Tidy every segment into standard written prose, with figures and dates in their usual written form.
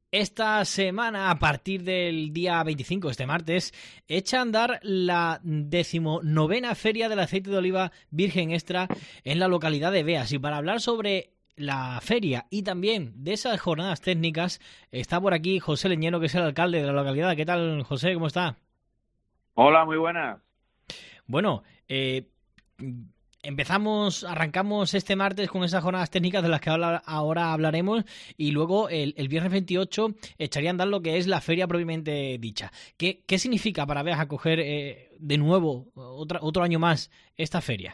Esta semana, a partir del día 25, este martes, echa a andar la 19ª Feria del Aceite de Oliva Virgen Extra en la localidad de Beas. Y para hablar sobre la feria y también de esas jornadas técnicas, está por aquí José Leñero, que es el alcalde de la localidad. ¿Qué tal, José? ¿Cómo está? Hola, muy buenas. Bueno, arrancamos este martes con esas jornadas técnicas de las que ahora hablaremos, y luego el viernes 28 echaría a andar lo que es la feria propiamente dicha. ¿Qué significa para Beas acoger de nuevo, otro año más, esta feria?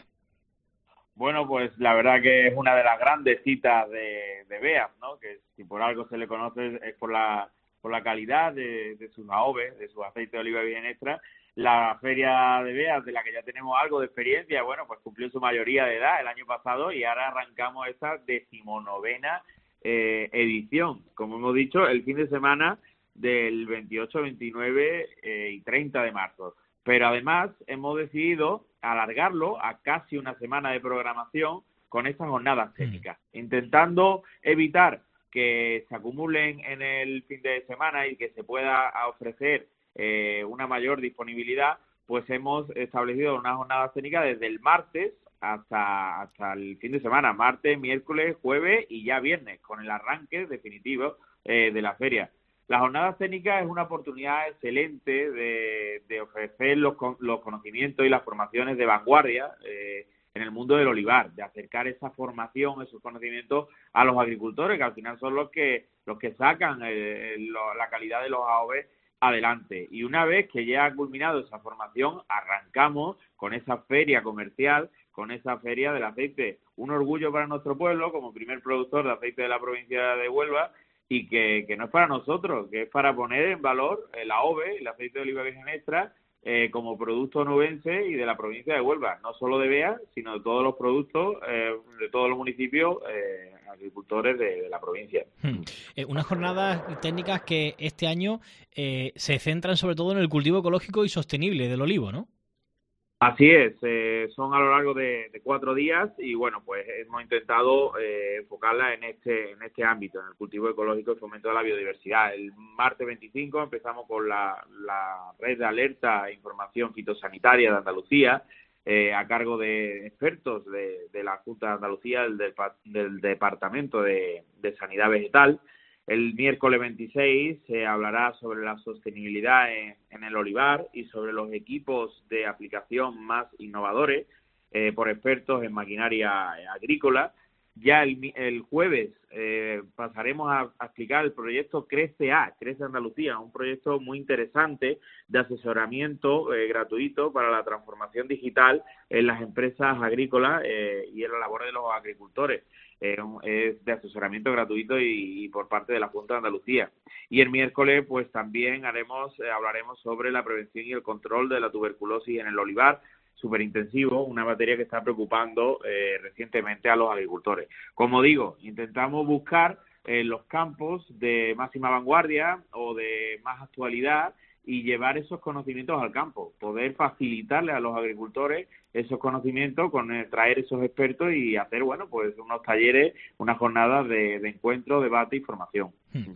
Bueno, pues la verdad que es una de las grandes citas de Beas, ¿no? Que si por algo se le conoce es por la calidad de sus AOVE, de su aceite de oliva virgen extra. La feria de Beas, de la que ya tenemos algo de experiencia, bueno, pues cumplió su mayoría de edad el año pasado y ahora arrancamos esta 19ª edición. Como hemos dicho, el fin de semana del 28, 29 y 30 de marzo. Pero además hemos decidido alargarlo a casi una semana de programación con estas jornadas técnicas, intentando evitar que se acumulen en el fin de semana y que se pueda ofrecer una mayor disponibilidad. Pues hemos establecido unas jornadas técnicas desde el martes hasta el fin de semana, martes, miércoles, jueves y ya viernes, con el arranque definitivo de la feria. Las jornadas técnicas es una oportunidad excelente de ofrecer los conocimientos y las formaciones de vanguardia en el mundo del olivar, de acercar esa formación, esos conocimientos a los agricultores, que al final son los que sacan la calidad de los AOV adelante. Y una vez que ya ha culminado esa formación, arrancamos con esa feria comercial, con esa feria del aceite. Un orgullo para nuestro pueblo, como primer productor de aceite de la provincia de Huelva, y que no es para nosotros, que es para poner en valor el AOVE, el aceite de oliva virgen extra, como producto onubense y de la provincia de Huelva, no solo de Beas, sino de todos los productos de todos los municipios agricultores de la provincia. Unas jornadas técnicas que este año se centran sobre todo en el cultivo ecológico y sostenible del olivo, ¿no? Así es, son a lo largo de 4 días y bueno, pues hemos intentado enfocarla en este ámbito, en el cultivo ecológico y fomento de la biodiversidad. El martes 25 empezamos con la red de alerta e información fitosanitaria de Andalucía, a cargo de expertos de la Junta de Andalucía, del Departamento de Sanidad Vegetal. El miércoles 26 se hablará sobre la sostenibilidad en el olivar y sobre los equipos de aplicación más innovadores por expertos en maquinaria agrícola. Ya el jueves pasaremos a explicar el proyecto Crece Andalucía, un proyecto muy interesante de asesoramiento gratuito para la transformación digital en las empresas agrícolas y en la labor de los agricultores. Es de asesoramiento gratuito y por parte de la Junta de Andalucía. Y el miércoles pues también hablaremos sobre la prevención y el control de la tuberculosis en el olivar, súper intensivo, una materia que está preocupando recientemente a los agricultores. Como digo, intentamos buscar los campos de máxima vanguardia o de más actualidad y llevar esos conocimientos al campo, poder facilitarle a los agricultores esos conocimientos, traer esos expertos y hacer, bueno, pues unos talleres, unas jornadas de encuentro, debate y formación.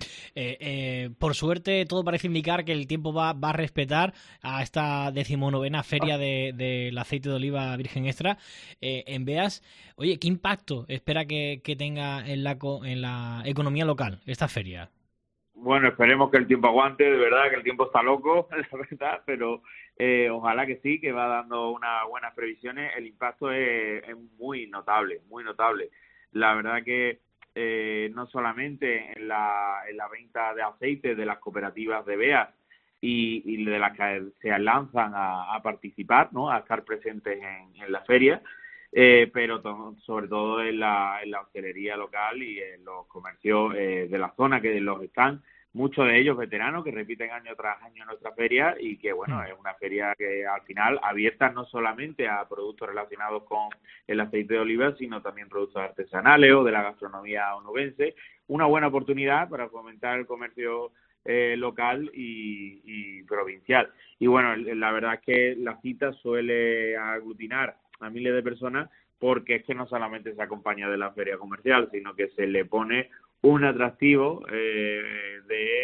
Por suerte, todo parece indicar que el tiempo va a respetar a esta 19ª feria del aceite de oliva virgen extra en Beas. Oye, ¿qué impacto espera que tenga en la economía local esta feria? Bueno, esperemos que el tiempo aguante, de verdad que el tiempo está loco, la verdad, pero ojalá que sí, que va dando unas buenas previsiones. El impacto es muy notable, muy notable. La verdad que no solamente en la venta de aceite de las cooperativas de Beas y de las que se lanzan a participar, ¿no? A estar presentes en la feria, pero sobre todo en la hostelería local y en los comercios de la zona, que los están, muchos de ellos veteranos que repiten año tras año nuestra feria y que, bueno, es una feria que al final abierta no solamente a productos relacionados con el aceite de oliva, sino también productos artesanales o de la gastronomía onubense. Una buena oportunidad para fomentar el comercio local y provincial. Y bueno, la verdad es que la cita suele aglutinar a miles de personas porque es que no solamente se acompaña de la feria comercial, sino que se le pone un atractivo de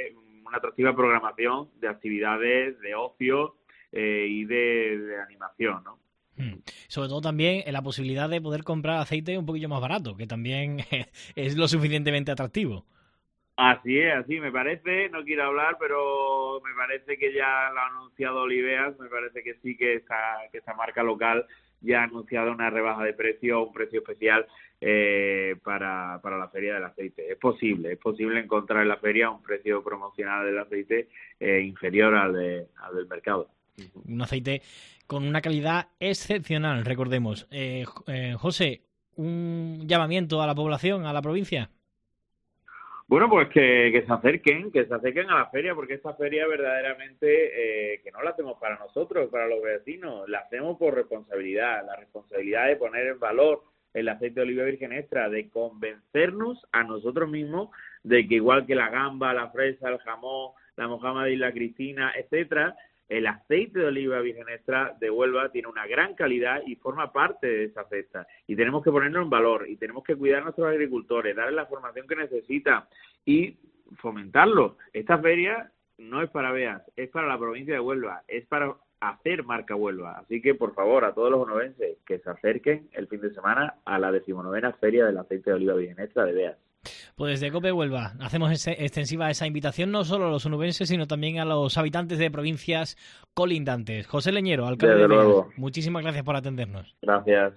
una atractiva programación de actividades de ocio y de animación, ¿no? Sobre todo también en la posibilidad de poder comprar aceite un poquillo más barato, que también es lo suficientemente atractivo. Así es, así me parece, no quiero hablar, pero me parece que ya lo ha anunciado Oliveas, me parece que sí, que esta marca local ya ha anunciado una rebaja de precio, un precio especial para la feria del aceite. Es posible encontrar en la feria un precio promocional del aceite inferior al del mercado. Un aceite con una calidad excepcional, recordemos. José, un llamamiento a la población, a la provincia. Bueno, pues que se acerquen a la feria, porque esta feria verdaderamente que no la hacemos para nosotros, para los vecinos, la hacemos por responsabilidad, la responsabilidad de poner en valor el aceite de oliva virgen extra, de convencernos a nosotros mismos de que igual que la gamba, la fresa, el jamón, la mojama de Isla Cristina, etcétera, el aceite de oliva virgen extra de Huelva tiene una gran calidad y forma parte de esa cesta. Y tenemos que ponerlo en valor y tenemos que cuidar a nuestros agricultores, darles la formación que necesitan y fomentarlo. Esta feria no es para Beas, es para la provincia de Huelva, es para hacer marca Huelva. Así que, por favor, a todos los onubenses que se acerquen el fin de semana a la 19ª Feria del Aceite de Oliva Virgen Extra de Beas. Pues desde COPE Huelva hacemos extensiva esa invitación no solo a los onubenses, sino también a los habitantes de provincias colindantes. José Leñero, alcalde de Beas, muchísimas gracias por atendernos. Gracias.